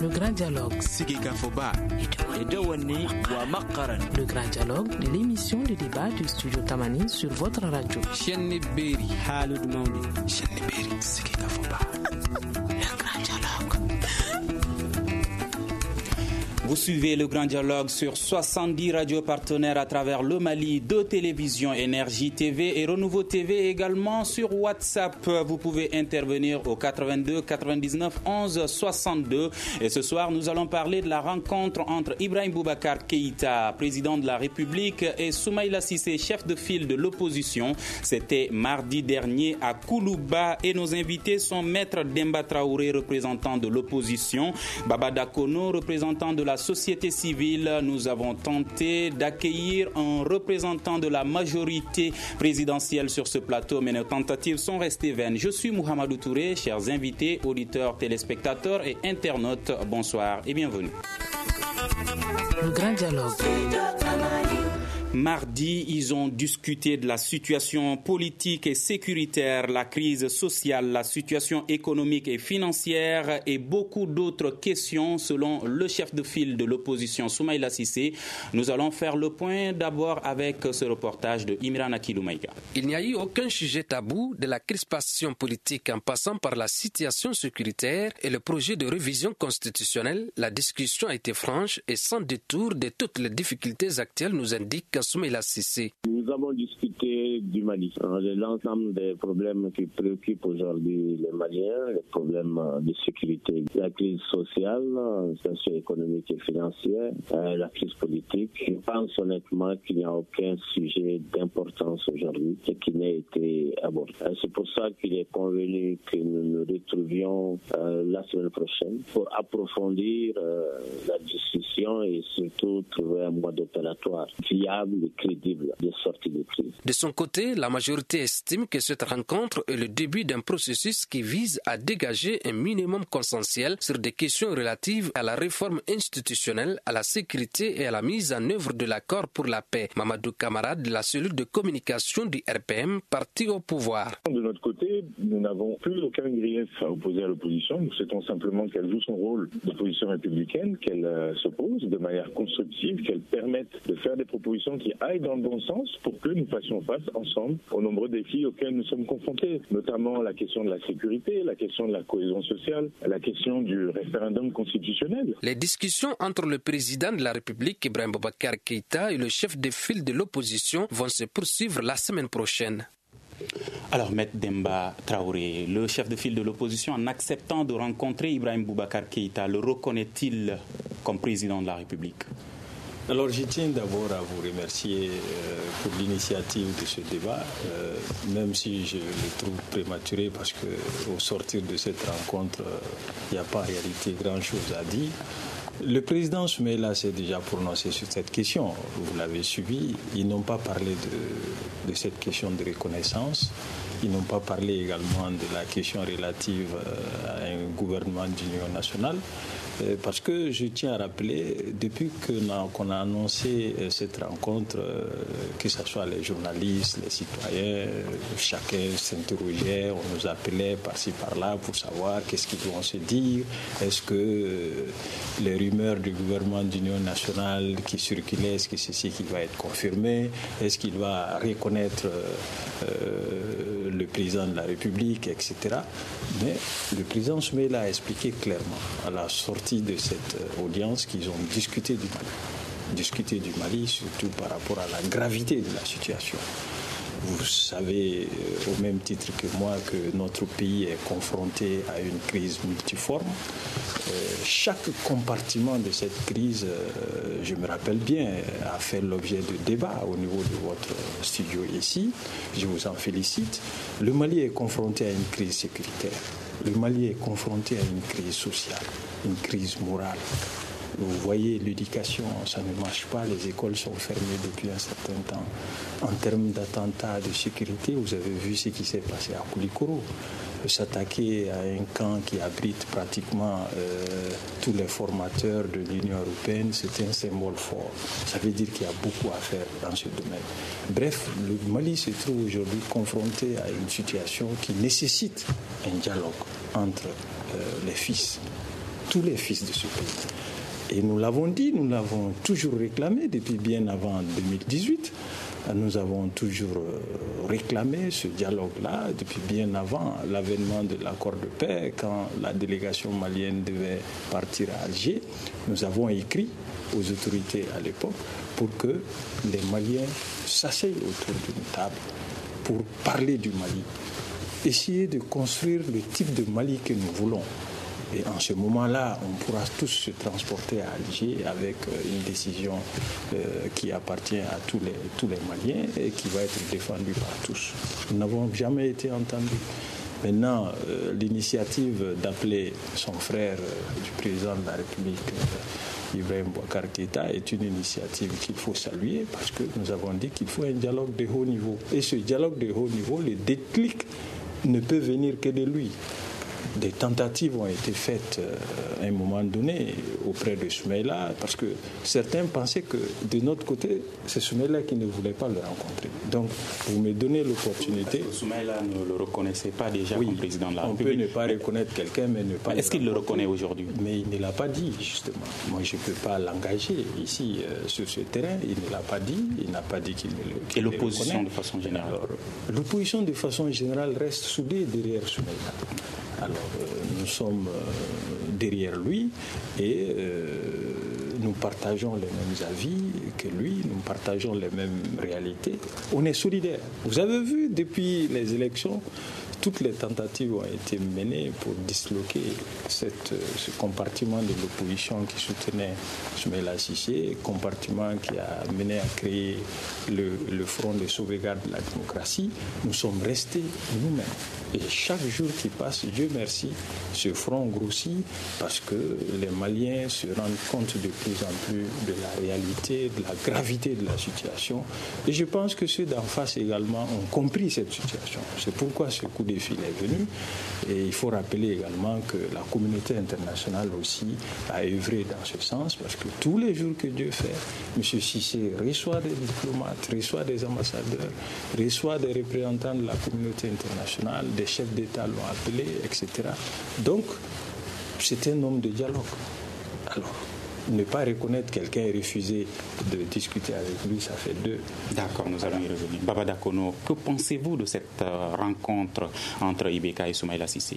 Le grand dialogue. Le grand dialogue, l'émission de débat du studio Tamani sur votre radio. Le grand dialogue. Vous suivez le Grand Dialogue sur 70 radios partenaires à travers le Mali, 2 télévisions, Énergie TV et Renouveau TV, également sur WhatsApp. Vous pouvez intervenir au 82 99 11 62. Et ce soir, nous allons parler de la rencontre entre Ibrahim Boubacar Keïta, président de la République, et Soumaïla Cissé, chef de file de l'opposition. C'était mardi dernier à Koulouba et nos invités sont Maître Demba Traoré, représentant de l'opposition, Baba Dakono, représentant de la société civile. Nous avons tenté d'accueillir un représentant de la majorité présidentielle sur ce plateau, mais nos tentatives sont restées vaines. Je suis Mouhamadou Touré, chers invités, auditeurs, téléspectateurs et internautes, bonsoir et bienvenue. Le grand dialogue. Mardi, ils ont discuté de la situation politique et sécuritaire, la crise sociale, la situation économique et financière et beaucoup d'autres questions selon le chef de file de l'opposition, Soumaïla Cissé. Nous allons faire le point d'abord avec ce reportage de Imran Akiloumaïga. Il n'y a eu aucun sujet tabou de la crispation politique en passant par la situation sécuritaire et le projet de révision constitutionnelle. La discussion a été franche et sans détour de toutes les difficultés actuelles, nous indique Soumaïla Cissé. Nous avons discuté du Mali, de l'ensemble des problèmes qui préoccupent aujourd'hui les Maliens, les problèmes de sécurité, la crise sociale, socio-économique et financière, la crise politique. Je pense honnêtement qu'il n'y a aucun sujet d'importance aujourd'hui qui n'a été abordé. C'est pour ça qu'il est convenu que nous nous retrouvions la semaine prochaine pour approfondir la discussion et surtout trouver un mode opératoire viable et crédible de sortie de crise. De son côté, la majorité estime que cette rencontre est le début d'un processus qui vise à dégager un minimum consensuel sur des questions relatives à la réforme institutionnelle, à la sécurité et à la mise en œuvre de l'accord pour la paix. Mamadou Kamara de la cellule de communication du RPM, parti au pouvoir. De notre côté, nous n'avons plus aucun grief à opposer à l'opposition. Nous souhaitons simplement qu'elle joue son rôle d'opposition républicaine, qu'elle s'oppose de manière constructive, qu'elle permette de faire des propositions qui aillent dans le bon sens pour que nous fassions face ensemble aux nombreux défis auxquels nous sommes confrontés, notamment la question de la sécurité, la question de la cohésion sociale, la question du référendum constitutionnel. Les discussions entre le président de la République, Ibrahim Boubacar Keïta, et le chef de file de l'opposition vont se poursuivre la semaine prochaine. Alors, Maître Demba Traoré, le chef de file de l'opposition, en acceptant de rencontrer Ibrahim Boubacar Keïta, le reconnaît-il comme président de la République ? Alors, je tiens d'abord à vous remercier pour l'initiative de ce débat, même si je le trouve prématuré parce qu'au sortir de cette rencontre, il n'y a pas en réalité grand-chose à dire. Le président Soumaïla s'est déjà prononcé sur cette question. Vous l'avez suivi. Ils n'ont pas parlé de cette question de reconnaissance. Ils n'ont pas parlé également de la question relative à un gouvernement d'union nationale. Parce que je tiens à rappeler, depuis qu'on a annoncé cette rencontre, que ce soit les journalistes, les citoyens, chacun s'interrogeait, on nous appelait par-ci par-là pour savoir qu'est-ce qu'ils vont se dire. Est-ce que les rumeurs du gouvernement d'union nationale qui circulaient, est-ce que c'est ce qui va être confirmé? Est-ce qu'il va reconnaître le président de la République, etc. Mais le président Soumaïla a expliqué clairement à la sortie de cette audience qu'ils ont discuté du Mali, surtout par rapport à la gravité de la situation. Vous savez au même titre que moi que notre pays est confronté à une crise multiforme. Chaque compartiment de cette crise, je me rappelle bien, a fait l'objet de débats au niveau de votre studio ici. Je vous en félicite. Le Mali est confronté à une crise sécuritaire. Le Mali est confronté à une crise sociale, une crise morale. Vous voyez, l'éducation, ça ne marche pas, les écoles sont fermées depuis un certain temps. En termes d'attentats de sécurité, vous avez vu ce qui s'est passé à Koulikoro. S'attaquer à un camp qui abrite pratiquement tous les formateurs de l'Union européenne, c'est un symbole fort. Ça veut dire qu'il y a beaucoup à faire dans ce domaine. Bref, le Mali se trouve aujourd'hui confronté à une situation qui nécessite un dialogue entre les fils tous les fils de ce pays. Et nous l'avons dit, nous l'avons toujours réclamé depuis bien avant 2018. Nous avons toujours réclamé ce dialogue-là depuis bien avant l'avènement de l'accord de paix, quand la délégation malienne devait partir à Alger. Nous avons écrit aux autorités à l'époque pour que les Maliens s'asseyent autour d'une table pour parler du Mali, essayer de construire le type de Mali que nous voulons. Et en ce moment-là, on pourra tous se transporter à Alger avec une décision qui appartient à tous les Maliens et qui va être défendue par tous. Nous n'avons jamais été entendus. Maintenant, l'initiative d'appeler son frère du président de la République, Ibrahim Boubacar Keïta, est une initiative qu'il faut saluer parce que nous avons dit qu'il faut un dialogue de haut niveau. Et ce dialogue de haut niveau, le déclic ne peut venir que de lui. Des tentatives ont été faites à un moment donné auprès de Soumaïla parce que certains pensaient que de notre côté, c'est Soumaïla qui ne voulait pas le rencontrer. Donc, vous me donnez l'opportunité. Parce que Soumaïla ne le reconnaissait pas déjà comme président de la République. On peut ne pas reconnaître quelqu'un, mais ne pas. Est-ce qu'il le reconnaît aujourd'hui? Mais il ne l'a pas dit, justement. Moi, je ne peux pas l'engager ici sur ce terrain. Il ne l'a pas dit. Il n'a pas dit qu'il ne le reconnaît. Et l'opposition de façon générale? Alors, l'opposition de façon générale reste soudée derrière Soumaïla. Alors, nous sommes derrière lui et nous partageons les mêmes avis que lui, nous partageons les mêmes réalités. On est solidaires. Vous avez vu, depuis les élections, toutes les tentatives ont été menées pour disloquer ce compartiment de l'opposition qui soutenait Soumaïla Cissé, compartiment qui a mené à créer le Front de sauvegarde de la démocratie. Nous sommes restés nous-mêmes. Et chaque jour qui passe, Dieu merci, ce front grossit parce que les Maliens se rendent compte de plus en plus de la réalité, de la gravité de la situation. Et je pense que ceux d'en face également ont compris cette situation. C'est pourquoi ce coup de fil est venu. Et il faut rappeler également que la communauté internationale aussi a œuvré dans ce sens parce que tous les jours que Dieu fait, M. Cissé reçoit des diplomates, reçoit des ambassadeurs, reçoit des représentants de la communauté internationale, des chefs d'État l'ont appelé, etc. Donc, c'est un homme de dialogue. Alors, ne pas reconnaître quelqu'un et refuser de discuter avec lui, ça fait deux. D'accord, nous allons y revenir. Baba Dakono, que pensez-vous de cette rencontre entre Ibeka et Soumaïla Cissé?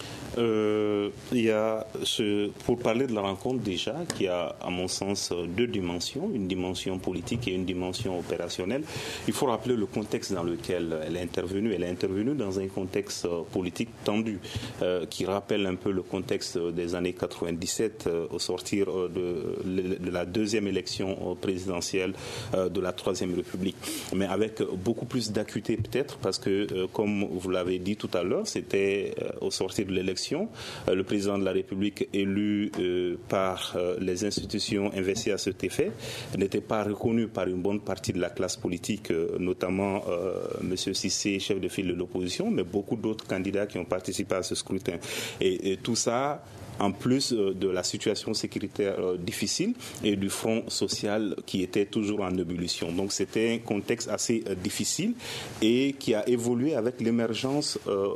Il y a pour parler de la rencontre déjà, qui a à mon sens deux dimensions, une dimension politique et une dimension opérationnelle. Il faut rappeler le contexte dans lequel elle est intervenue. Elle est intervenue dans un contexte politique tendu, qui rappelle un peu le contexte des années 97 au sortir de la deuxième élection présidentielle de la Troisième République. Mais avec beaucoup plus d'acuité peut-être, parce que comme vous l'avez dit tout à l'heure, c'était au sortir de l'élection, le président de la République élu par les institutions investies à cet effet n'était pas reconnu par une bonne partie de la classe politique, notamment M. Cissé, chef de file de l'opposition, mais beaucoup d'autres candidats qui ont participé à ce scrutin. Et tout ça, en plus de la situation sécuritaire difficile et du front social qui était toujours en ébullition. Donc c'était un contexte assez difficile et qui a évolué avec l'émergence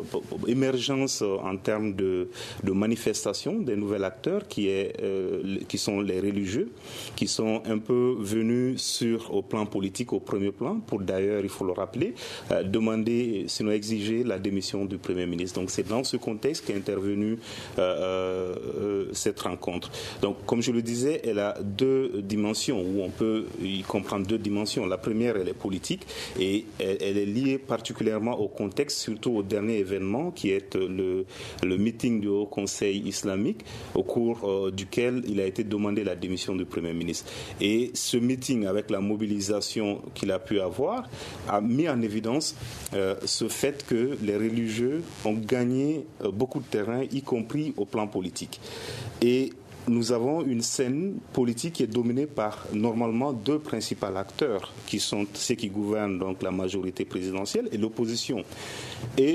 en termes de manifestations des nouveaux acteurs qui sont les religieux, qui sont un peu venus au plan politique au premier plan pour d'ailleurs, il faut le rappeler, demander, sinon exiger la démission du Premier ministre. Donc c'est dans ce contexte qu'est intervenu cette rencontre. Donc, comme je le disais, elle a deux dimensions, où on peut y comprendre deux dimensions. La première, elle est politique, et elle est liée particulièrement au contexte, surtout au dernier événement, qui est le meeting du Haut Conseil islamique, au cours duquel il a été demandé la démission du Premier ministre. Et ce meeting, avec la mobilisation qu'il a pu avoir, a mis en évidence ce fait que les religieux ont gagné beaucoup de terrain, y compris au plan politique. Et nous avons une scène politique qui est dominée par normalement deux principaux acteurs qui sont ceux qui gouvernent donc la majorité présidentielle et l'opposition. Et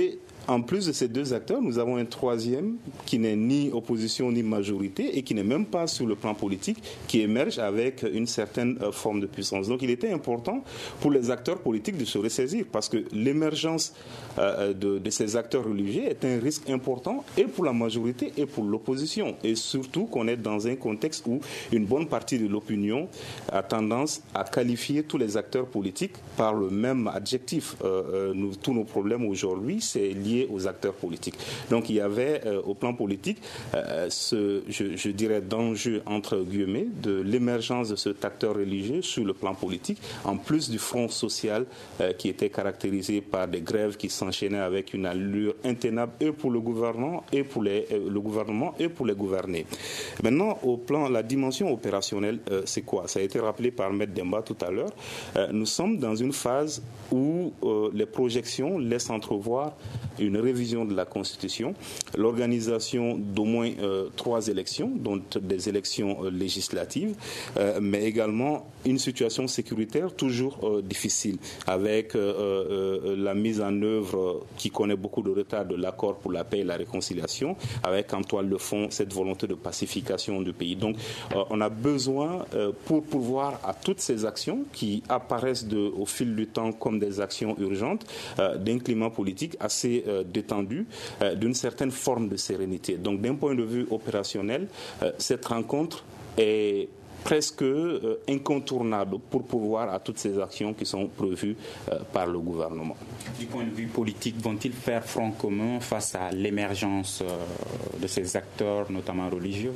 en plus de ces deux acteurs, nous avons un troisième qui n'est ni opposition ni majorité et qui n'est même pas sur le plan politique, qui émerge avec une certaine forme de puissance. Donc il était important pour les acteurs politiques de se ressaisir parce que l'émergence de ces acteurs religieux est un risque important et pour la majorité et pour l'opposition. Et surtout qu'on est dans un contexte où une bonne partie de l'opinion a tendance à qualifier tous les acteurs politiques par le même adjectif. Tous nos problèmes aujourd'hui, c'est lié aux acteurs politiques. Donc il y avait au plan politique je dirais d'enjeu entre guillemets de l'émergence de cet acteur religieux sur le plan politique, en plus du front social qui était caractérisé par des grèves qui s'enchaînaient avec une allure intenable et pour le gouvernement et pour les gouvernés. Maintenant, au plan la dimension opérationnelle, c'est quoi? Ça a été rappelé par Maître Demba tout à l'heure. Nous sommes dans une phase où les projections laissent entrevoir une révision de la Constitution, l'organisation d'au moins 3 élections, dont des élections législatives, mais également une situation sécuritaire toujours difficile, avec la mise en œuvre qui connaît beaucoup de retard de l'accord pour la paix et la réconciliation, avec en toile de fond cette volonté de pacification du pays. Donc on a besoin, pour pourvoir à toutes ces actions qui apparaissent au fil du temps comme des actions urgentes, d'un climat politique assez détendu, d'une certaine forme de sérénité. Donc d'un point de vue opérationnel, cette rencontre est presque incontournable pour pourvoir à toutes ces actions qui sont prévues par le gouvernement. Du point de vue politique, vont-ils faire front commun face à l'émergence de ces acteurs, notamment religieux?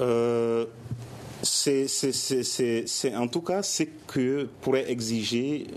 C'est en tout cas ce que pourrait exiger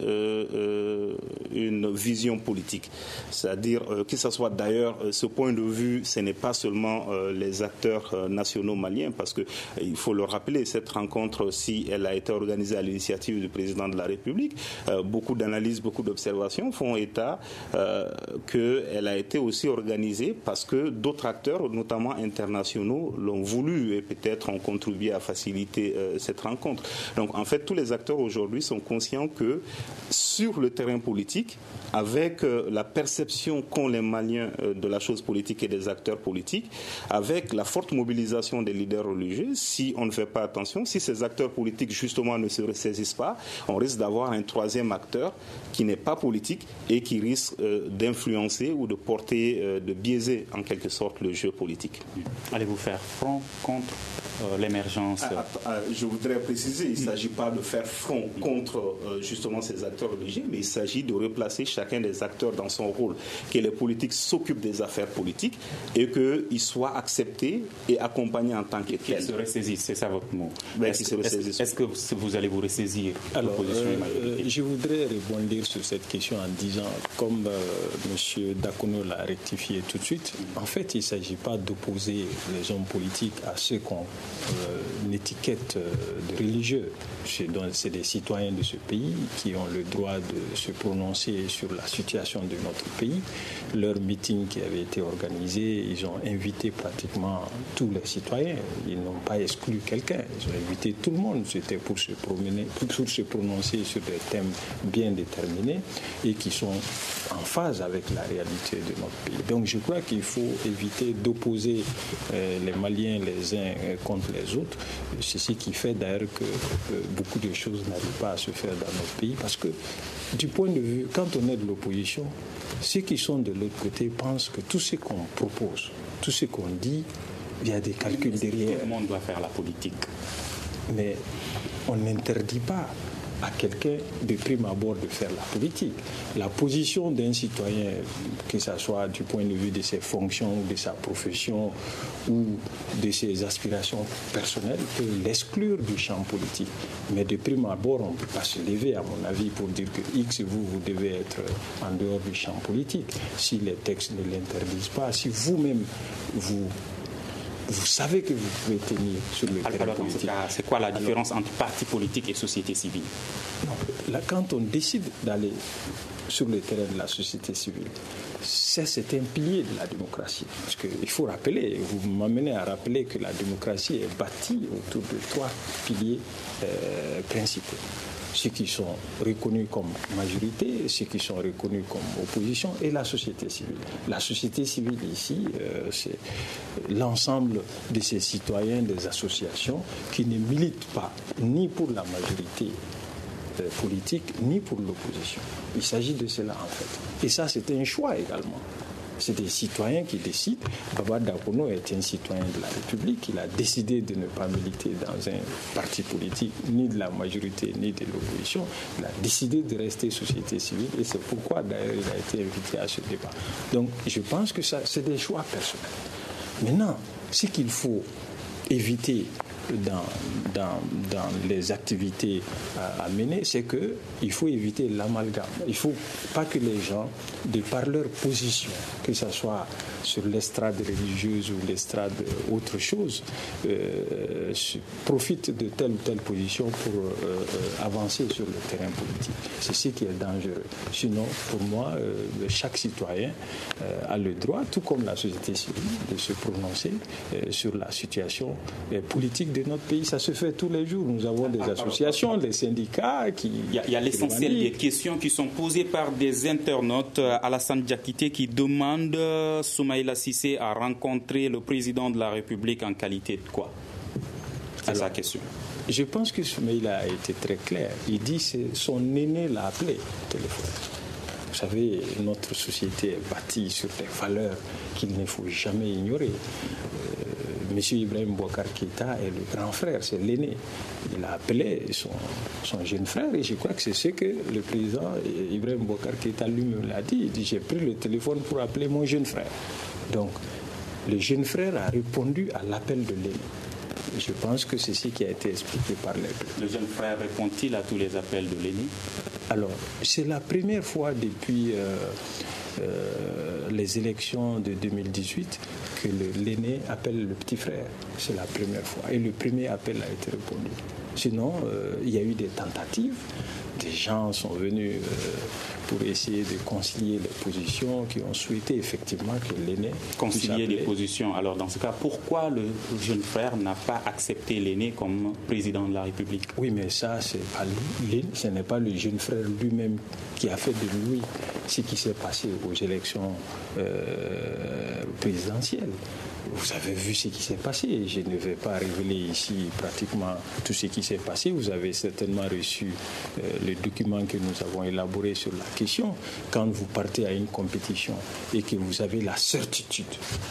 une vision politique. C'est-à-dire que ce soit d'ailleurs ce point de vue, ce n'est pas seulement les acteurs nationaux maliens, parce qu'il faut le rappeler, cette rencontre, si elle a été organisée à l'initiative du président de la République, beaucoup d'analyses, beaucoup d'observations font état qu'elle a été aussi organisée parce que d'autres acteurs, notamment internationaux, l'ont voulu et peut-être ont contribué à faciliter cette rencontre. Donc en fait, tous les acteurs aujourd'hui sont conscients que sur le terrain politique, avec la perception qu'ont les Maliens de la chose politique et des acteurs politiques, avec la forte mobilisation des leaders religieux, si on ne fait pas attention, si ces acteurs politiques justement ne se ressaisissent pas, on risque d'avoir un troisième acteur qui n'est pas politique et qui risque d'influencer ou de porter, de biaiser en quelque sorte le jeu politique. Allez-vous faire front contre l'émergence? Je voudrais préciser, il ne s'agit pas de faire front contre justement ces acteurs religieux, mais il s'agit de replacer chacun des acteurs dans son rôle, que les politiques s'occupent des affaires politiques et qu'ils soient acceptés et accompagnés en tant que tels. Qu'ils se ressaisissent, c'est ça votre mot. Est-ce que vous allez vous ressaisir? Alors, je voudrais rebondir sur cette question en disant, comme M. Dakono l'a rectifié tout de suite, en fait, il ne s'agit pas d'opposer les hommes politiques à ceux qu'on étiquette de religieux. C'est des citoyens de ce pays qui ont le droit de se prononcer sur la situation de notre pays. Leur meeting qui avait été organisé, ils ont invité pratiquement tous les citoyens. Ils n'ont pas exclu quelqu'un. Ils ont invité tout le monde. C'était pour se prononcer sur des thèmes bien déterminés et qui sont en phase avec la réalité de notre pays. Donc je crois qu'il faut éviter d'opposer les Maliens les uns contre les autres. C'est ce qui fait d'ailleurs que beaucoup de choses n'arrivent pas à se faire dans notre pays parce que du point de vue, quand on est de l'opposition, ceux qui sont de l'autre côté pensent que tout ce qu'on propose, tout ce qu'on dit, il y a des calculs derrière. Tout le monde doit faire la politique. Mais on n'interdit pas à quelqu'un de prime abord de faire la politique. La position d'un citoyen, que ce soit du point de vue de ses fonctions, de sa profession ou de ses aspirations personnelles, peut l'exclure du champ politique. Mais de prime abord, on ne peut pas se lever, à mon avis, pour dire que X, vous devez être en dehors du champ politique. Si les textes ne l'interdisent pas, si vous-même, vous savez que vous pouvez tenir sur le terrain politique. Alors, c'est quoi la différence entre parti politique et société civile? Là, quand on décide d'aller sur le terrain de la société civile, c'est un pilier de la démocratie. Parce qu'il faut rappeler, vous m'amenez à rappeler que la démocratie est bâtie autour de 3 piliers principaux. ceux qui sont reconnus comme majorité, ceux qui sont reconnus comme opposition et la société civile. La société civile ici, c'est l'ensemble de ces citoyens, des associations qui ne militent pas ni pour la majorité politique ni pour l'opposition. Il s'agit de cela en fait. Et ça, c'est un choix également. C'est des citoyens qui décident. Baba Dakono est un citoyen de la République. Il a décidé de ne pas militer dans un parti politique, ni de la majorité, ni de l'opposition. Il a décidé de rester société civile et c'est pourquoi d'ailleurs il a été invité à ce débat. Donc je pense que ça, c'est des choix personnels. Maintenant, ce qu'il faut éviter dans les activités à mener, c'est qu'il faut éviter l'amalgame. Il ne faut pas que les gens, de par leur position, que ce soit sur l'estrade religieuse ou l'estrade autre chose, profitent de telle ou telle position pour avancer sur le terrain politique. C'est ce qui est dangereux. Sinon, pour moi, chaque citoyen a le droit, tout comme la société civile, de se prononcer sur la situation politique de notre pays. Ça se fait tous les jours. Nous avons des associations, des syndicats qui... Il y a l'essentiel des questions qui sont posées par des internautes. Alassane Diakité qui demande Soumaïla Cissé à rencontrer le président de la République en qualité de quoi? C'est sa question. Je pense que Soumaïla a été très clair. Il dit que son aîné l'a appelé au téléphone. Vous savez, notre société est bâtie sur des valeurs qu'il ne faut jamais ignorer. Monsieur Ibrahim Boubacar Keïta est le grand frère, c'est l'aîné. Il a appelé son jeune frère et je crois que c'est ce que le président Ibrahim Boubacar Keïta lui-même l'a dit. Il dit, j'ai pris le téléphone pour appeler mon jeune frère. Donc, le jeune frère a répondu à l'appel de l'aîné. Je pense que c'est ce qui a été expliqué par les deux. Le jeune frère répond-il à tous les appels de l'aîné? Alors, c'est la première fois depuis les élections de 2018 que l'aîné appelle le petit frère. C'est la première fois. Et le premier appel a été répondu. Sinon, il y a eu des tentatives. Des gens sont venus pour essayer de concilier les positions, qui ont souhaité effectivement que l'aîné... Concilier les positions. Alors, dans ce cas, pourquoi le jeune frère n'a pas accepté l'aîné comme président de la République? Oui, mais ça, ce n'est pas le jeune frère lui-même qui a fait de lui ce qui s'est passé aux élections présidentielles. Vous avez vu ce qui s'est passé. Je ne vais pas révéler ici pratiquement tout ce qui s'est passé. Vous avez certainement reçu le document que nous avons élaboré sur la question. Quand vous partez à une compétition et que vous avez la certitude,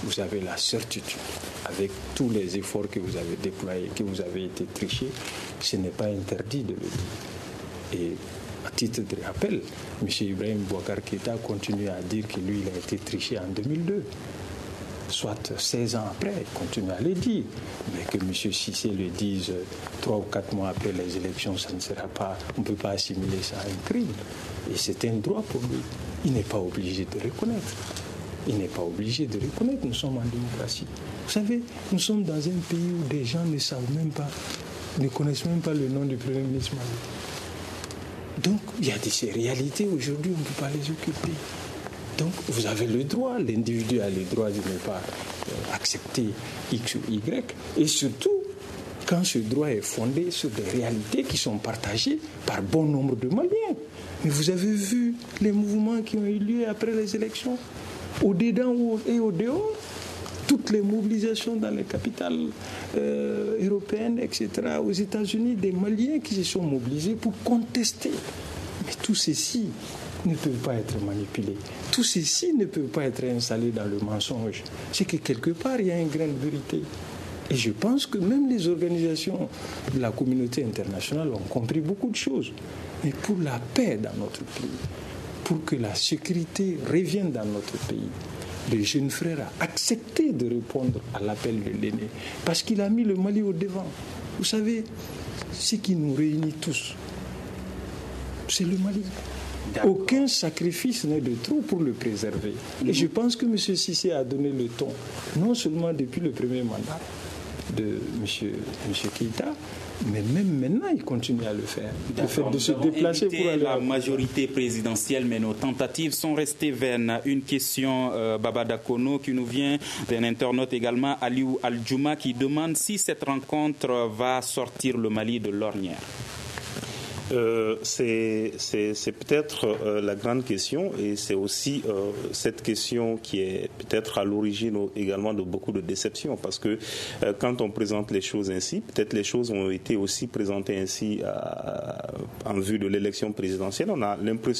avec tous les efforts que vous avez déployés, que vous avez été triché, ce n'est pas interdit de le dire. Et à titre de rappel, M. Ibrahim Boubacar Keïta continue à dire que lui, il a été triché en 2002. Soit 16 ans après, il continue à le dire. Mais que M. Cissé le dise 3 ou 4 mois après les élections, ça ne sera pas, on ne peut pas assimiler ça à un crime. Et c'est un droit pour lui. Il n'est pas obligé de reconnaître. Nous sommes en démocratie. Vous savez, nous sommes dans un pays où des gens ne savent même pas, ne connaissent même pas le nom du Premier ministre Mali. Donc, il y a ces réalités aujourd'hui, on ne peut pas les occulter. Donc, vous avez le droit, l'individu a le droit de ne pas accepter X ou Y. Et surtout, quand ce droit est fondé sur des réalités qui sont partagées par bon nombre de Maliens. Mais vous avez vu les mouvements qui ont eu lieu après les élections, au-dedans et au-dehors, toutes les mobilisations dans les capitales européennes, etc., aux États-Unis, des Maliens qui se sont mobilisés pour contester. Mais tout ceci ne peuvent pas être manipulés. Tout ceci ne peut pas être installé dans le mensonge. C'est que quelque part, il y a un grain de vérité. Et je pense que même les organisations de la communauté internationale ont compris beaucoup de choses. Mais pour la paix dans notre pays, pour que la sécurité revienne dans notre pays, le jeune frère a accepté de répondre à l'appel de l'aîné parce qu'il a mis le Mali au devant. Vous savez, ce qui nous réunit tous, c'est le Mali. Aucun sacrifice n'est de trop pour le préserver. Et je pense que M. Cissé a donné le ton, non seulement depuis le premier mandat de M. Keïta, mais même maintenant, il continue à le faire. Le fait de se déplacer pour aller... la majorité présidentielle, mais nos tentatives sont restées vaines. Une question, Baba Dakono, qui nous vient d'un internaute également, Aliou Al-Djouma, qui demande si cette rencontre va sortir le Mali de l'ornière. C'est peut-être la grande question, et c'est aussi cette question qui est peut-être à l'origine également de beaucoup de déceptions, parce que quand on présente les choses ainsi, peut-être les choses ont été aussi présentées ainsi en vue de l'élection présidentielle. On a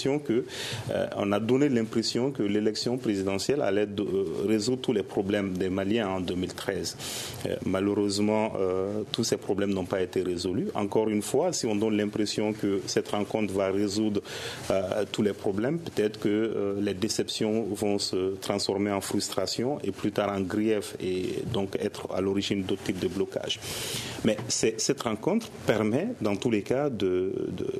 donné l'impression que l'élection présidentielle allait résoudre tous les problèmes des Maliens en 2013. Malheureusement, tous ces problèmes n'ont pas été résolus. Encore une fois, si on donne l'impression que cette rencontre va résoudre tous les problèmes, peut-être que les déceptions vont se transformer en frustration et plus tard en grief, et donc être à l'origine d'autres types de blocages. Mais cette rencontre permet, dans tous les cas, de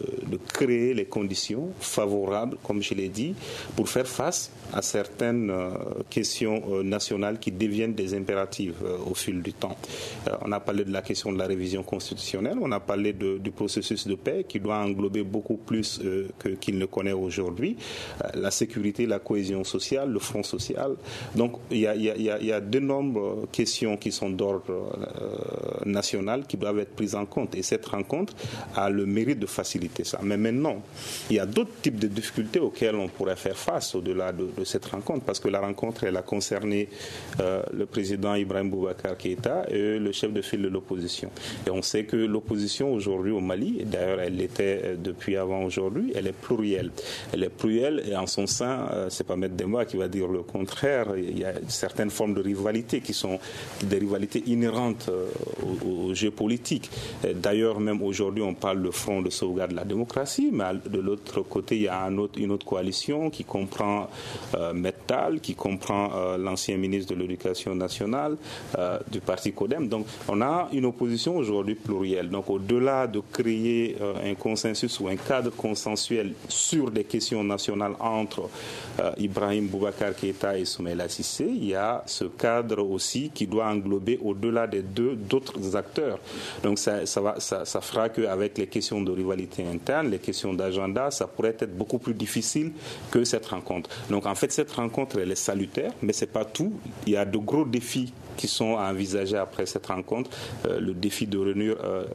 créer les conditions favorables, comme je l'ai dit, pour faire face à certaines questions nationales qui deviennent des impératifs au fil du temps. On a parlé de la question de la révision constitutionnelle, on a parlé du processus de paix qui doit englober beaucoup plus qu'il ne connaît aujourd'hui, la sécurité, la cohésion sociale, le front social. Donc il y a d'énormes questions qui sont d'ordre national qui doivent être prises en compte, et cette rencontre a le mérite de faciliter ça. Mais maintenant, il y a d'autres types de difficultés auxquelles on pourrait faire face au-delà de cette rencontre, parce que la rencontre, elle a concerné le président Ibrahim Boubacar Keïta et le chef de file de l'opposition. Et on sait que l'opposition aujourd'hui au Mali, et d'ailleurs elle l'était depuis avant aujourd'hui, elle est plurielle. Elle est plurielle, et en son sein, c'est pas Maître Demba qui va dire le contraire, il y a certaines formes de rivalité qui sont des rivalités inhérentes au jeu politique. D'ailleurs, même aujourd'hui, on parle de front de sauvegarde de la démocratie, mais de l'autre côté, il y a une autre coalition qui comprend Mettal, qui comprend l'ancien ministre de l'Éducation nationale du parti CODEM. Donc, on a une opposition aujourd'hui plurielle. Donc, au-delà de créer un consensus ou un cadre consensuel sur des questions nationales entre Ibrahim Boubacar Keïta et Soumaïla Cissé, il y a ce cadre aussi qui doit englober au-delà des d'autres acteurs. Donc, ça fera qu'avec les questions de rivalité interne, les questions d'agenda, ça pourrait être beaucoup plus difficile que cette rencontre. Donc, en fait, cette rencontre, elle est salutaire, mais c'est pas tout. Il y a de gros défis qui sont à envisager après cette rencontre. Le défi de réunir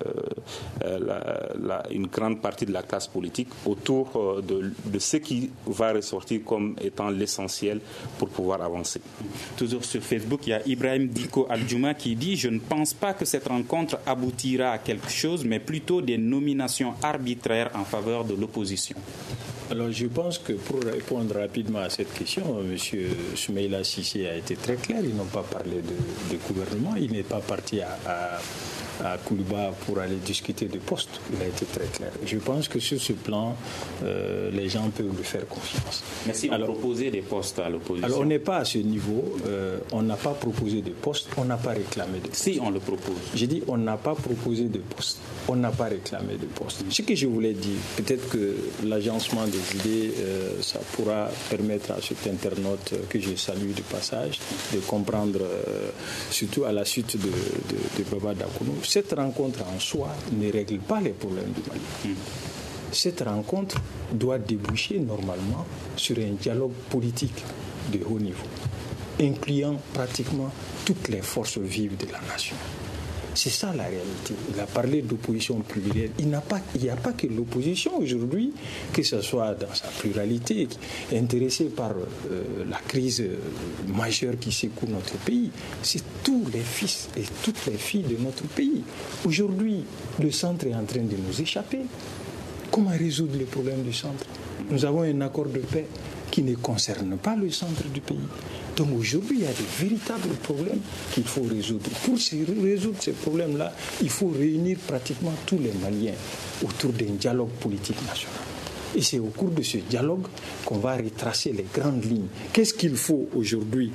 une grande partie de la classe politique autour de ce qui va ressortir comme étant l'essentiel pour pouvoir avancer. Toujours sur Facebook, il y a Ibrahim Diko Aldjouma qui dit « Je ne pense pas que cette rencontre aboutira à quelque chose, mais plutôt des nominations arbitraires en faveur de l'opposition. » Alors je pense que pour répondre rapidement à cette question, M. Soumaïla Cissé a été très clair. Ils n'ont pas parlé de gouvernement. Il n'est pas parti à Kouliba pour aller discuter de postes. Il a été très clair. Je pense que sur ce plan, les gens peuvent lui faire confiance. Mais si on proposait des postes à l'opposition. Alors on n'est pas à ce niveau. On n'a pas proposé de postes. On n'a pas réclamé de postes. Si on le propose. J'ai dit on n'a pas proposé de postes. On n'a pas réclamé de postes. Ce que je voulais dire, peut-être que l'agencement des idées, ça pourra permettre à cet internaute que je salue de passage de comprendre, surtout à la suite de Baba Dakounou, cette rencontre en soi ne règle pas les problèmes du Mali. Cette rencontre doit déboucher normalement sur un dialogue politique de haut niveau, incluant pratiquement toutes les forces vives de la nation. C'est ça la réalité. Il a parlé d'opposition plurielle. Il n'y a pas que l'opposition aujourd'hui, que ce soit dans sa pluralité, intéressée par la crise majeure qui secoue notre pays. C'est tous les fils et toutes les filles de notre pays. Aujourd'hui, le centre est en train de nous échapper. Comment résoudre les problèmes du centre? Nous avons un accord de paix qui ne concerne pas le centre du pays. Donc aujourd'hui, il y a de véritables problèmes qu'il faut résoudre. Pour résoudre ces problèmes-là, il faut réunir pratiquement tous les Maliens autour d'un dialogue politique national. Et c'est au cours de ce dialogue qu'on va retracer les grandes lignes. Qu'est-ce qu'il faut aujourd'hui?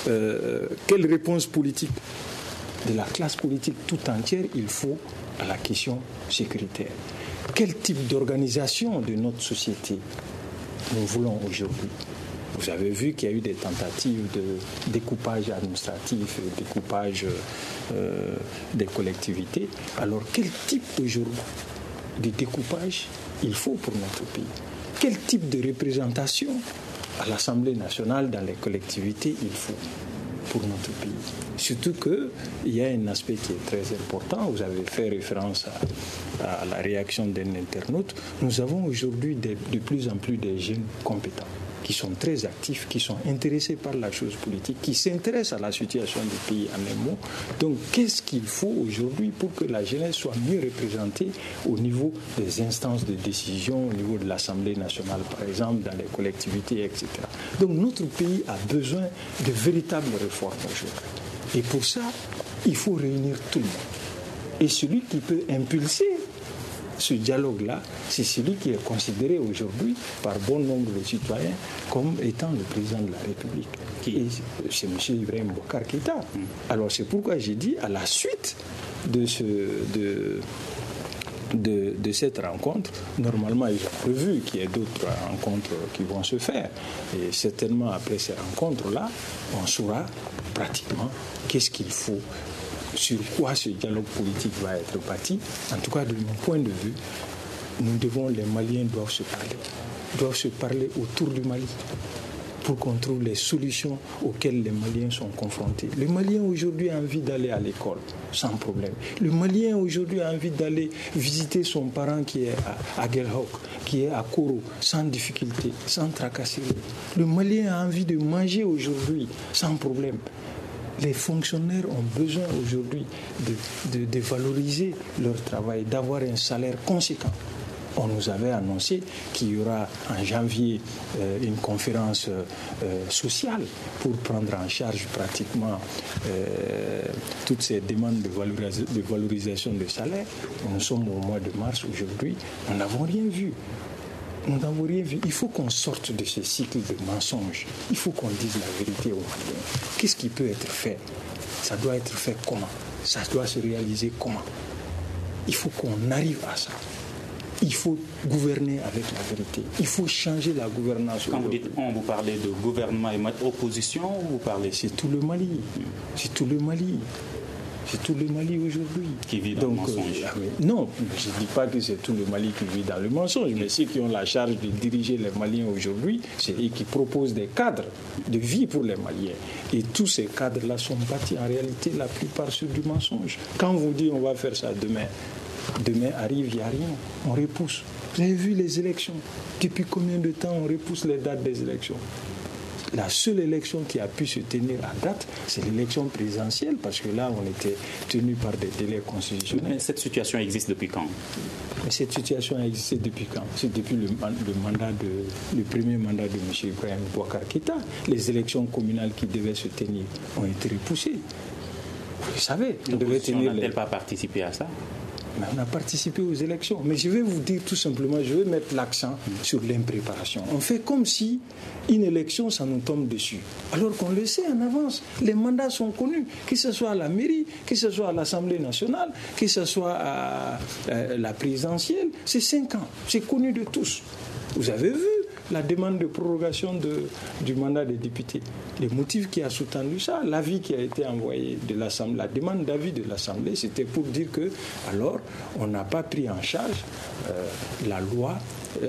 Quelle réponse politique de la classe politique tout entière il faut à la question sécuritaire? Quel type d'organisation de notre société nous voulons aujourd'hui? Vous avez vu qu'il y a eu des tentatives de découpage administratif, de découpage des collectivités. Alors, quel type aujourd'hui de découpage il faut pour notre pays? Quel type de représentation à l'Assemblée nationale, dans les collectivités, il faut? pour notre pays. Surtout qu'il y a un aspect qui est très important. Vous avez fait référence à la réaction d'un internaute. Nous avons aujourd'hui de plus en plus de jeunes compétents, qui sont très actifs, qui sont intéressés par la chose politique, qui s'intéressent à la situation du pays en un mot. Donc, qu'est-ce qu'il faut aujourd'hui pour que la jeunesse soit mieux représentée au niveau des instances de décision, au niveau de l'Assemblée nationale, par exemple, dans les collectivités, etc. Donc, notre pays a besoin de véritables réformes aujourd'hui. Et pour ça, il faut réunir tout le monde. Et celui qui peut impulser ce dialogue-là, c'est celui qui est considéré aujourd'hui par bon nombre de citoyens comme étant le président de la République. Et c'est M. Ibrahim Boubacar Keïta. Alors c'est pourquoi j'ai dit, à la suite de cette rencontre, normalement ils ont prévu qu'il y ait d'autres rencontres qui vont se faire. Et certainement après ces rencontres-là, on saura pratiquement qu'est-ce qu'il faut, sur quoi ce dialogue politique va être bâti. En tout cas, de mon point de vue, les Maliens doivent se parler autour du Mali pour qu'on trouve les solutions auxquelles les Maliens sont confrontés. Le Malien aujourd'hui a envie d'aller à l'école sans problème. Le Malien aujourd'hui a envie d'aller visiter son parent qui est à Guelhok, qui est à Koro, sans difficulté, sans tracasserie. Le Malien a envie de manger aujourd'hui sans problème. Les fonctionnaires ont besoin aujourd'hui de valoriser leur travail, d'avoir un salaire conséquent. On nous avait annoncé qu'il y aura en janvier une conférence sociale pour prendre en charge pratiquement toutes ces demandes de valorisation de salaire. Nous sommes au mois de mars aujourd'hui, nous n'avons rien vu. Nous n'avons rien vu. Il faut qu'on sorte de ce cycle de mensonges. Il faut qu'on dise la vérité aux Maliens. Qu'est-ce qui peut être fait? Ça doit être fait comment? Ça doit se réaliser comment? Il faut qu'on arrive à ça. Il faut gouverner avec la vérité. Il faut changer la gouvernance. Quand vous dites on, vous parlez de gouvernement et opposition ou vous parlez... C'est tout le Mali. C'est tout le Mali. C'est tout le Mali aujourd'hui. Qui vit dans le mensonge. Non, je ne dis pas que c'est tout le Mali qui vit dans le mensonge, mais ceux qui ont la charge de diriger les Maliens aujourd'hui, c'est eux qui proposent des cadres de vie pour les Maliens. Et tous ces cadres-là sont bâtis en réalité la plupart sur du mensonge. Quand on vous dit on va faire ça demain arrive, il n'y a rien, on repousse. Vous avez vu les élections? Depuis combien de temps on repousse les dates des élections? La seule élection qui a pu se tenir à date, c'est l'élection présidentielle, parce que là, on était tenu par des délais constitutionnels. Mais cette situation existe depuis quand? Mais cette situation a existé depuis quand? C'est depuis le premier mandat de M. Ibrahim Boubacar Keïta. Les élections communales qui devaient se tenir ont été repoussées. Vous savez, on devait tenir. N'a-t-elle pas participé à ça? Mais on a participé aux élections. Mais je vais vous dire tout simplement, je vais mettre l'accent sur l'impréparation. On fait comme si une élection, ça nous tombe dessus. Alors qu'on le sait en avance. Les mandats sont connus, que ce soit à la mairie, que ce soit à l'Assemblée nationale, que ce soit à la présidentielle. C'est 5 ans. C'est connu de tous. Vous avez vu la demande de prorogation du mandat des députés. Les motifs qui a sous-tendu ça, l'avis qui a été envoyé de l'Assemblée, la demande d'avis de l'Assemblée, c'était pour dire que, alors, on n'a pas pris en charge la loi,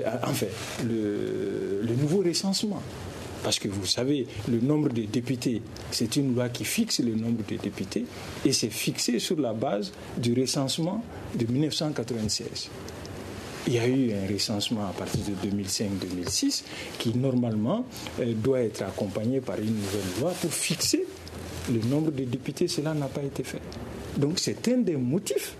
le nouveau recensement. Parce que vous savez, le nombre de députés, c'est une loi qui fixe le nombre de députés et c'est fixé sur la base du recensement de 1996. Il y a eu un recensement à partir de 2005-2006 qui, normalement, doit être accompagné par une nouvelle loi pour fixer le nombre de députés. Cela n'a pas été fait. Donc, c'est un des motifs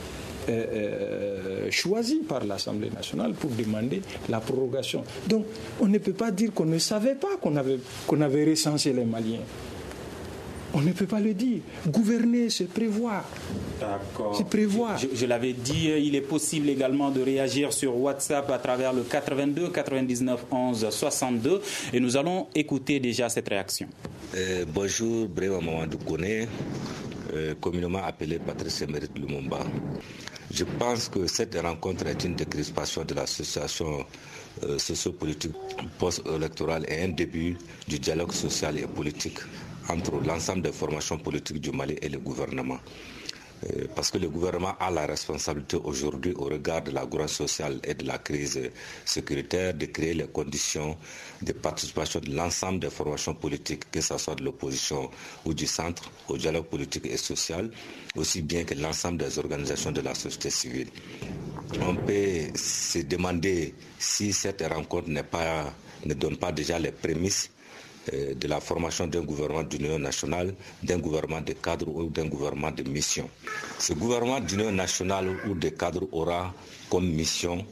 choisis par l'Assemblée nationale pour demander la prorogation. Donc, on ne peut pas dire qu'on ne savait pas qu'on avait recensé les Maliens. On ne peut pas le dire. Gouverner, c'est prévoir. D'accord. C'est prévoir. Je l'avais dit, il est possible également de réagir sur WhatsApp à travers le 82 99 11 62 et nous allons écouter déjà cette réaction. Bonjour, Brema Mamadou Koné, communément appelé Patrice Émérite Lumumba. Je pense que cette rencontre est une décrispation de l'association sociopolitique post-électorale et un début du dialogue social et politique entre l'ensemble des formations politiques du Mali et le gouvernement. parce que le gouvernement a la responsabilité aujourd'hui au regard de la gouvernance sociale et de la crise sécuritaire de créer les conditions de participation de l'ensemble des formations politiques, que ce soit de l'opposition ou du centre, au dialogue politique et social, aussi bien que l'ensemble des organisations de la société civile. On peut se demander si cette rencontre ne donne pas déjà les prémices de la formation d'un gouvernement d'union nationale, d'un gouvernement de cadre ou d'un gouvernement de mission. Ce gouvernement d'union nationale ou de cadre aura comme mission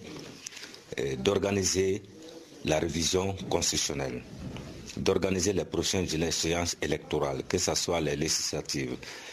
d'organiser la révision constitutionnelle, d'organiser les prochaines échéances électorales, que ce soit les législatives,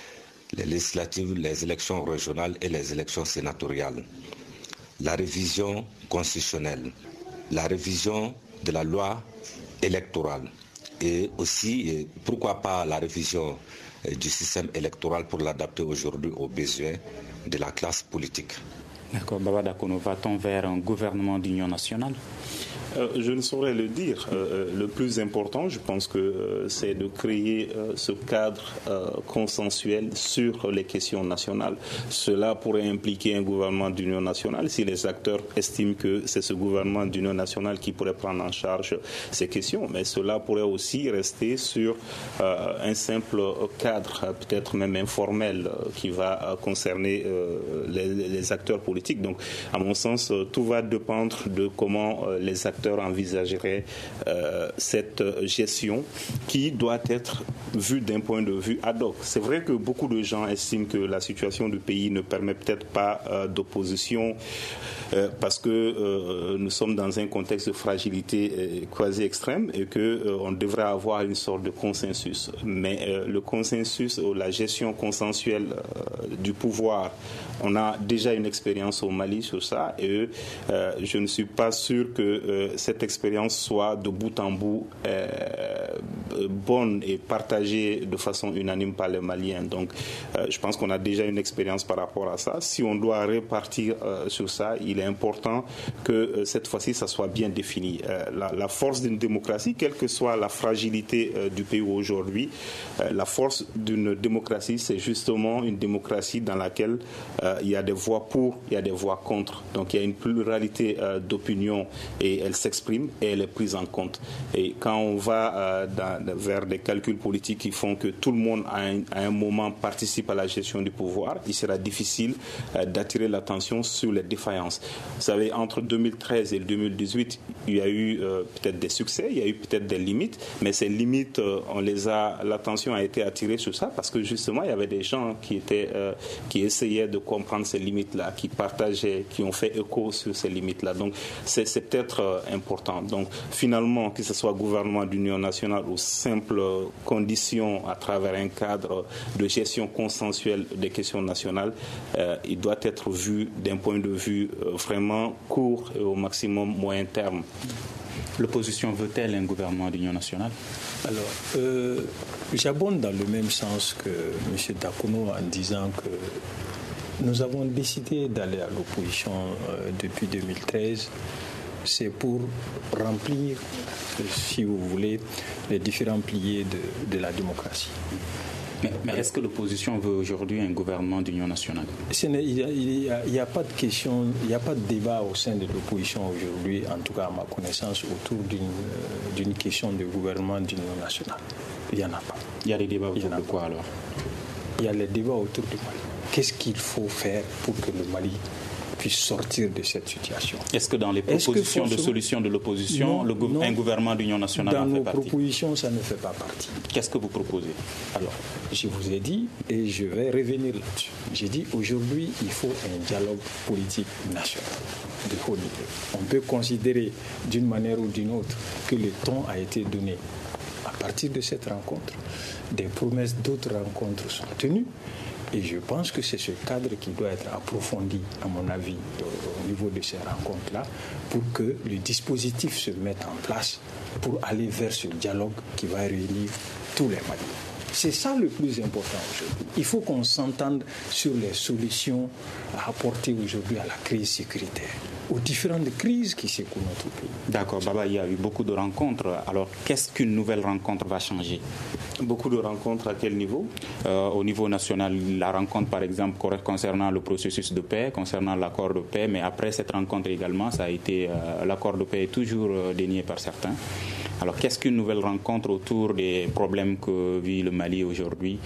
les élections régionales et les élections sénatoriales, la révision constitutionnelle, la révision de la loi électorale, et aussi, pourquoi pas la révision du système électoral pour l'adapter aujourd'hui aux besoins de la classe politique. D'accord, Baba Dakono, va-t-on vers un gouvernement d'union nationale ? Je ne saurais le dire. Le plus important, je pense que c'est de créer ce cadre consensuel sur les questions nationales. Cela pourrait impliquer un gouvernement d'union nationale si les acteurs estiment que c'est ce gouvernement d'union nationale qui pourrait prendre en charge ces questions. Mais cela pourrait aussi rester sur un simple cadre, peut-être même informel, qui va concerner les acteurs politiques. Donc, à mon sens, tout va dépendre de comment les acteurs envisagerait cette gestion qui doit être vue d'un point de vue ad hoc. C'est vrai que beaucoup de gens estiment que la situation du pays ne permet peut-être pas d'opposition parce que nous sommes dans un contexte de fragilité quasi extrême et qu'on devrait avoir une sorte de consensus. Mais le consensus ou la gestion consensuelle du pouvoir, on a déjà une expérience au Mali sur ça et je ne suis pas sûr que cette expérience soit de bout en bout bonne et partagée de façon unanime par les Maliens. Donc je pense qu'on a déjà une expérience par rapport à ça. Si on doit repartir sur ça, il est important que cette fois-ci ça soit bien défini. La force d'une démocratie, quelle que soit la fragilité du pays aujourd'hui, la force d'une démocratie, c'est justement une démocratie dans laquelle il y a des voix pour, il y a des voix contre. Donc il y a une pluralité d'opinions et elle s'exprime et elle est prise en compte. Et quand on va vers des calculs politiques qui font que tout le monde à un moment participe à la gestion du pouvoir, il sera difficile d'attirer l'attention sur les défaillances. Vous savez, entre 2013 et 2018, il y a eu peut-être des succès, il y a eu peut-être des limites, mais ces limites, l'attention a été attirée sur ça parce que justement, il y avait des gens qui essayaient de comprendre ces limites-là, qui partageaient, qui ont fait écho sur ces limites-là. Donc, c'est peut-être important. Donc, finalement, que ce soit gouvernement d'union nationale ou simple condition à travers un cadre de gestion consensuelle des questions nationales, il doit être vu d'un point de vue vraiment court et au maximum moyen terme. L'opposition veut-elle un gouvernement d'union nationale ? Alors, j'abonde dans le même sens que M. Dakono en disant que nous avons décidé d'aller à l'opposition depuis 2013. C'est pour remplir, si vous voulez, les différents piliers de la démocratie. Mais est-ce que l'opposition veut aujourd'hui un gouvernement d'union nationale ? Il n'y a pas de question, il n'y a pas de débat au sein de l'opposition aujourd'hui, en tout cas à ma connaissance, autour d'une question de gouvernement d'union nationale. Il n'y en a pas. Il y a des débats autour de quoi alors ? Il y a les débats autour du Mali. Qu'est-ce qu'il faut faire pour que le Mali puisse sortir de cette situation? Est-ce que dans les propositions de solution de l'opposition, un gouvernement d'union nationale en fait partie ? Dans nos propositions, ça ne fait pas partie. Qu'est-ce que vous proposez ? Alors, je vous ai dit, et je vais revenir là-dessus, j'ai dit aujourd'hui, il faut un dialogue politique national de haut niveau. On peut considérer d'une manière ou d'une autre que le ton a été donné à partir de cette rencontre. Des promesses d'autres rencontres sont tenues. Et je pense que c'est ce cadre qui doit être approfondi, à mon avis, au niveau de ces rencontres-là, pour que le dispositif se mette en place pour aller vers ce dialogue qui va réunir tous les Maliens. C'est ça le plus important aujourd'hui. Il faut qu'on s'entende sur les solutions à apporter aujourd'hui à la crise sécuritaire, aux différentes crises qui secouent notre pays. D'accord, Baba, il y a eu beaucoup de rencontres. Alors, qu'est-ce qu'une nouvelle rencontre va changer? Beaucoup de rencontres à quel niveau? Au niveau national, la rencontre par exemple concernant le processus de paix, concernant l'accord de paix, mais après cette rencontre également, ça a été l'accord de paix est toujours dénié par certains. Alors qu'est-ce qu'une nouvelle rencontre autour des problèmes que vit le Mali aujourd'hui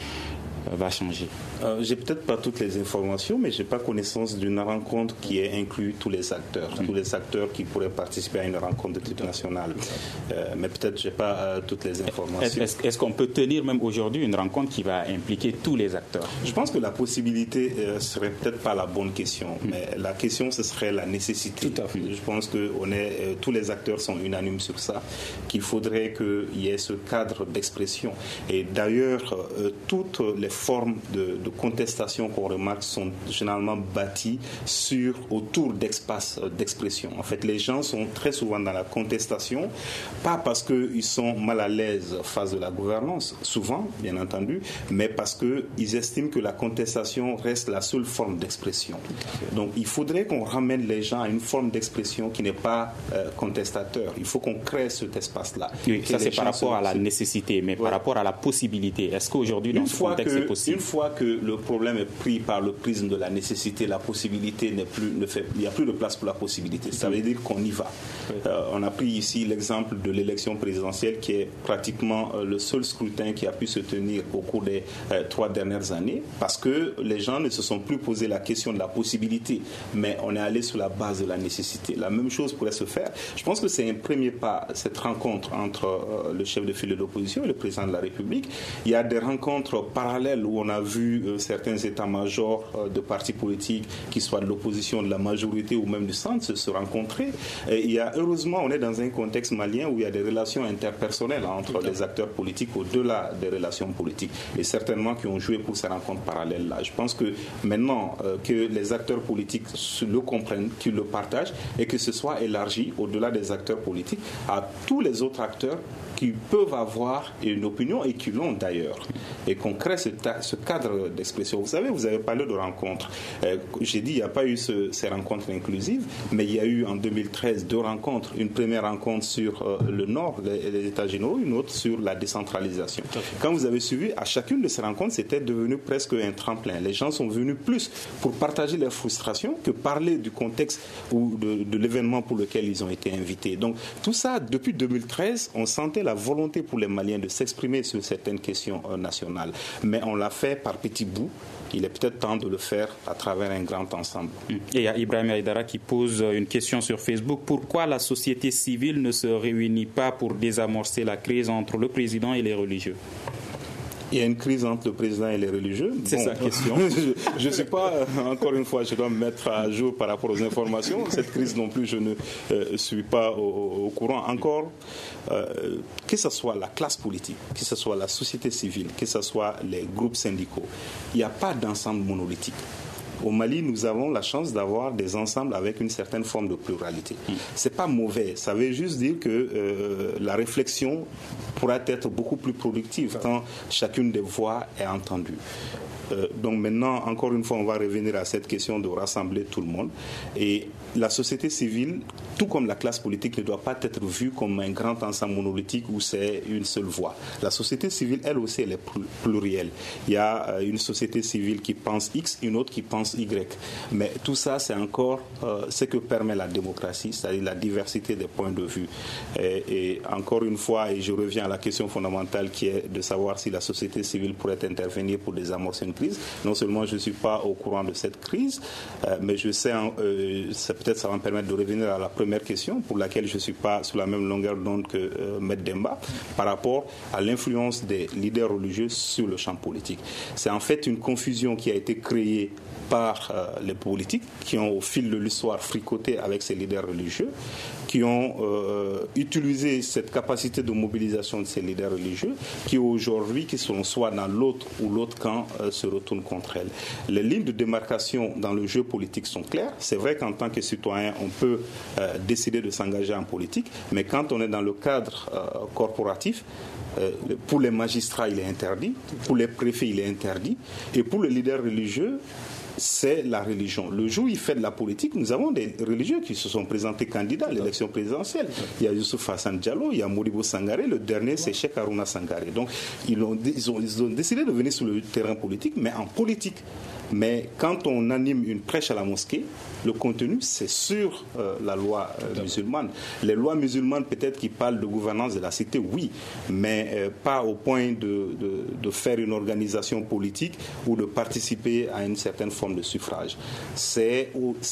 va changer? J'ai peut-être pas toutes les informations, mais j'ai pas connaissance d'une rencontre qui ait inclus tous les acteurs qui pourraient participer à une rencontre de type national. Mais peut-être j'ai pas toutes les informations. Est-ce qu'on peut tenir même aujourd'hui une rencontre qui va impliquer tous les acteurs? Je pense que la possibilité serait peut-être pas la bonne question, mais la question ce serait la nécessité. Tout à fait. Je pense que tous les acteurs sont unanimes sur ça, qu'il faudrait qu'il y ait ce cadre d'expression. Et d'ailleurs, toutes les formes de contestation qu'on remarque sont généralement bâties autour d'espaces d'expression. En fait, les gens sont très souvent dans la contestation, pas parce qu'ils sont mal à l'aise face de la gouvernance, souvent, bien entendu, mais parce qu'ils estiment que la contestation reste la seule forme d'expression. Donc, il faudrait qu'on ramène les gens à une forme d'expression qui n'est pas contestateur. Il faut qu'on crée cet espace-là. Oui, ça c'est par rapport à la nécessité, mais par rapport à la possibilité. Est-ce qu'aujourd'hui, dans ce contexte, c'est possible? Une fois que le problème est pris par le prisme de la nécessité, la possibilité il n'y a plus de place pour la possibilité. Ça veut dire qu'on y va. On a pris ici l'exemple de l'élection présidentielle qui est pratiquement le seul scrutin qui a pu se tenir au cours des 3 dernières années parce que les gens ne se sont plus posé la question de la possibilité, mais on est allé sur la base de la nécessité. La même chose pourrait se faire. Je pense que c'est un premier pas, cette rencontre entre le chef de file de l'opposition et le président de la République. Il y a des rencontres parallèles où on a vu certains états-majors de partis politiques, qui soient de l'opposition, de la majorité ou même du centre, se rencontrer. Et heureusement, on est dans un contexte malien où il y a des relations interpersonnelles entre les acteurs politiques au-delà des relations politiques. Et certainement qui ont joué pour ces rencontres parallèles-là. Je pense que maintenant que les acteurs politiques le comprennent, qu'ils le partagent et que ce soit élargi au-delà des acteurs politiques à tous les autres acteurs qui peuvent avoir une opinion et qui l'ont d'ailleurs. Et qu'on crée ce cadre d'expression. Vous savez, vous avez parlé de rencontres. J'ai dit, il n'y a pas eu ces rencontres inclusives, mais il y a eu en 2013 2 rencontres. Une première rencontre sur le Nord, les États généraux, une autre sur la décentralisation. Quand vous avez suivi, à chacune de ces rencontres, c'était devenu presque un tremplin. Les gens sont venus plus pour partager leurs frustrations que parler du contexte ou de l'événement pour lequel ils ont été invités. Donc tout ça, depuis 2013, on sentait la volonté pour les Maliens de s'exprimer sur certaines questions nationales. Mais on l'a fait par petits bouts. Il est peut-être temps de le faire à travers un grand ensemble. Et il y a Ibrahim Aïdara qui pose une question sur Facebook. Pourquoi la société civile ne se réunit pas pour désamorcer la crise entre le président et les religieux? Il y a une crise entre le président et les religieux. C'est sa question. Je ne sais pas, encore une fois, je dois me mettre à jour par rapport aux informations. Cette crise non plus, je ne suis pas au courant encore. Que ce soit la classe politique, que ce soit la société civile, que ce soit les groupes syndicaux, il n'y a pas d'ensemble monolithique. Au Mali, nous avons la chance d'avoir des ensembles avec une certaine forme de pluralité. C'est pas mauvais. Ça veut juste dire que la réflexion pourra être beaucoup plus productive quand chacune des voix est entendue. Donc maintenant, encore une fois, on va revenir à cette question de rassembler tout le monde. Et la société civile, tout comme la classe politique, ne doit pas être vue comme un grand ensemble monolithique où c'est une seule voix. La société civile, elle aussi, elle est plurielle. Il y a une société civile qui pense X, une autre qui pense Y. Mais tout ça, c'est encore ce que permet la démocratie, c'est-à-dire la diversité des points de vue. Et encore une fois, et je reviens à la question fondamentale qui est de savoir si la société civile pourrait intervenir pour désamorcer une crise. Non seulement je ne suis pas au courant de cette crise, mais je sais, peut-être ça va me permettre de revenir à la première question pour laquelle je ne suis pas sur la même longueur d'onde que M. Demba par rapport à l'influence des leaders religieux sur le champ politique. C'est en fait une confusion qui a été créée par les politiques qui ont au fil de l'histoire fricoté avec ces leaders religieux, qui ont utilisé cette capacité de mobilisation de ces leaders religieux, qui aujourd'hui, qui sont soit dans l'autre ou l'autre camp, se retournent contre elles. Les lignes de démarcation dans le jeu politique sont claires. C'est vrai qu'en tant que citoyen, on peut décider de s'engager en politique, mais quand on est dans le cadre corporatif, Pour les magistrats, il est interdit. Pour les préfets, il est interdit. Et pour le leader religieux, c'est la religion. Le jour où il fait de la politique, nous avons des religieux qui se sont présentés candidats à l'élection présidentielle. Il y a Youssouf Hassan Diallo, il y a Modibo Sangaré, le dernier c'est Cheikh Harouna Sangaré. Donc ils ont décidé de venir sur le terrain politique, mais en politique. Mais quand on anime une prêche à la mosquée, le contenu, c'est sur la loi musulmane. Les lois musulmanes, peut-être qui parlent de gouvernance de la cité, oui, mais pas au point de faire une organisation politique ou de participer à une certaine forme de suffrage. C'est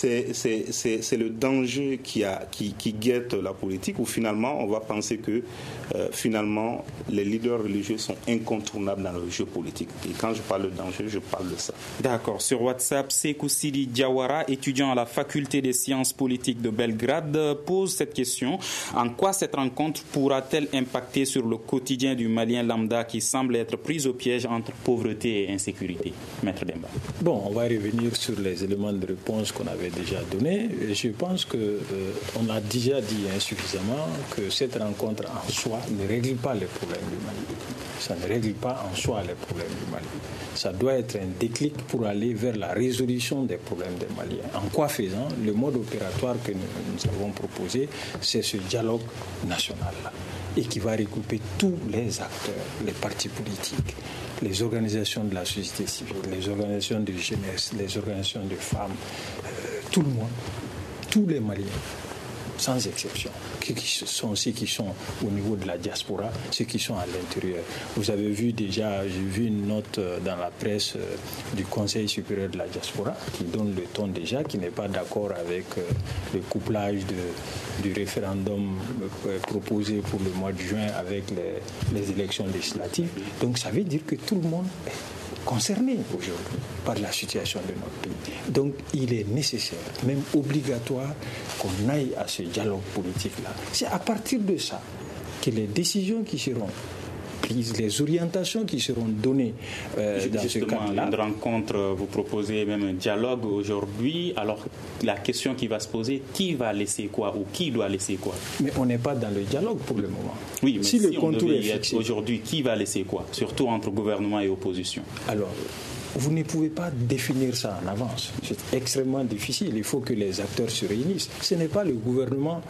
le danger qui guette la politique, où finalement, on va penser que finalement, les leaders religieux sont incontournables dans le jeu politique. Et quand je parle de danger, je parle de ça. D'accord. Sur WhatsApp, Sekou Sidi Diawara, étudiant à la faculté des sciences politiques de Belgrade, pose cette question. En quoi cette rencontre pourra-t-elle impacter sur le quotidien du Malien lambda qui semble être pris au piège entre pauvreté et insécurité? Maître Demba. Bon, on va revenir sur les éléments de réponse qu'on avait déjà donnés. Je pense qu'on a déjà dit insuffisamment que cette rencontre en soi ne règle pas les problèmes du Mali. Ça ne règle pas en soi les problèmes du Mali. Ça doit être un déclic pour aller vers la résolution des problèmes des Maliens. En quoi faisant, le mode opératoire que nous avons proposé, c'est ce dialogue national-là, et qui va regrouper tous les acteurs, les partis politiques, les organisations de la société civile, les organisations de jeunesse, les organisations de femmes, tout le monde, tous les Maliens, sans exception, qui sont ceux qui sont au niveau de la diaspora, ceux qui sont à l'intérieur. Vous avez vu déjà, j'ai vu une note dans la presse du Conseil supérieur de la diaspora qui donne le ton déjà, qui n'est pas d'accord avec le couplage du référendum proposé pour le mois de juin avec les élections législatives. Donc ça veut dire que tout le monde est concerné aujourd'hui par la situation de notre pays. Donc il est nécessaire, même obligatoire, qu'on aille à ce dialogue politique-là. C'est à partir de ça que les décisions qui seront prises, les orientations qui seront données dans ce cadre-là. Une rencontre, vous proposez même un dialogue aujourd'hui. Alors la question qui va se poser, qui va laisser quoi ou qui doit laisser quoi? Mais on n'est pas dans le dialogue pour le moment. Oui, mais si le on contour devait est y être fixé aujourd'hui, qui va laisser quoi? Surtout entre gouvernement et opposition. Alors, vous ne pouvez pas définir ça en avance. C'est extrêmement difficile. Il faut que les acteurs se réunissent. Ce n'est pas le gouvernement.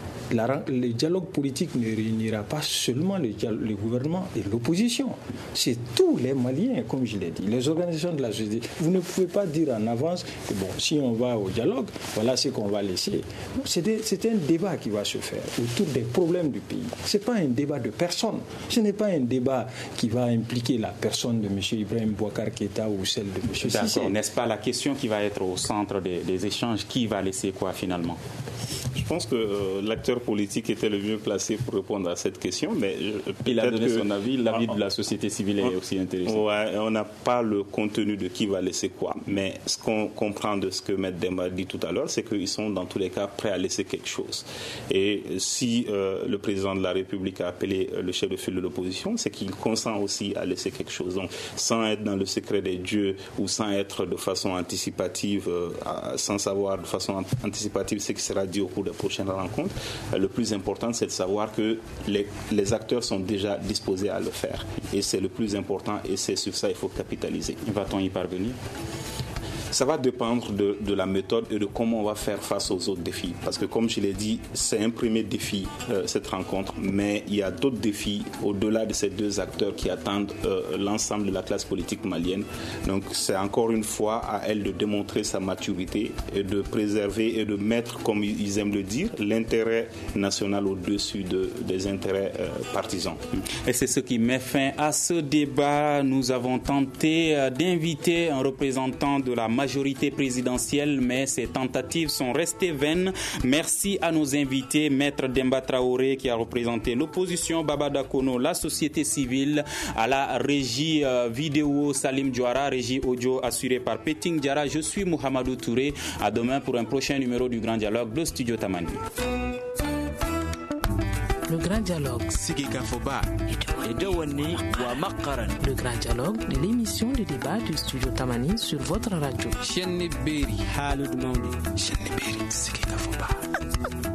Le dialogue politique ne réunira pas seulement le gouvernement et l'opposition. C'est tous les Maliens, comme je l'ai dit, les organisations de la société. Vous ne pouvez pas dire en avance que bon, si on va au dialogue, voilà ce qu'on va laisser. C'est un débat qui va se faire autour des problèmes du pays. Ce n'est pas un débat de personne. Ce n'est pas un débat qui va impliquer la personne de M. Ibrahim Boubacar Keïta ou celle de M. Cissé. D'accord. N'est-ce pas la question qui va être au centre des échanges? Qui va laisser quoi finalement? Je pense que l'acteur politique était le mieux placé pour répondre à cette question, mais il a donné son avis. L'avis de la société civile est aussi intéressant. Ouais, on n'a pas le contenu de qui va laisser quoi, mais ce qu'on comprend de ce que Maître Demba dit tout à l'heure, c'est qu'ils sont dans tous les cas prêts à laisser quelque chose. Et si le président de la République a appelé le chef de file de l'opposition, c'est qu'il consent aussi à laisser quelque chose. Donc, sans être dans le secret des dieux ou sans être de façon anticipative, sans savoir de façon anticipative ce qui sera dit au cours des prochaines rencontres, le plus important, c'est de savoir que les acteurs sont déjà disposés à le faire. Et c'est le plus important et c'est sur ça qu'il faut capitaliser. Va-t-on y parvenir ? Ça va dépendre de la méthode et de comment on va faire face aux autres défis. Parce que comme je l'ai dit, c'est un premier défi, cette rencontre, mais il y a d'autres défis au-delà de ces deux acteurs qui attendent l'ensemble de la classe politique malienne. Donc c'est encore une fois à elle de démontrer sa maturité et de préserver et de mettre, comme ils aiment le dire, l'intérêt national au-dessus des intérêts partisans. Et c'est ce qui met fin à ce débat. Nous avons tenté d'inviter un représentant de la majorité présidentielle, mais ces tentatives sont restées vaines. Merci à nos invités, Maître Demba Traoré qui a représenté l'opposition, Baba Dakono, la société civile, à la régie vidéo Salim Diouara, régie audio assurée par Peting Diara. Je suis Mohamedou Touré. À demain pour un prochain numéro du Grand Dialogue de Studio Tamani. Le Grand Dialogue. Le Grand Dialogue de l'émission de débat du Studio Tamani sur votre radio.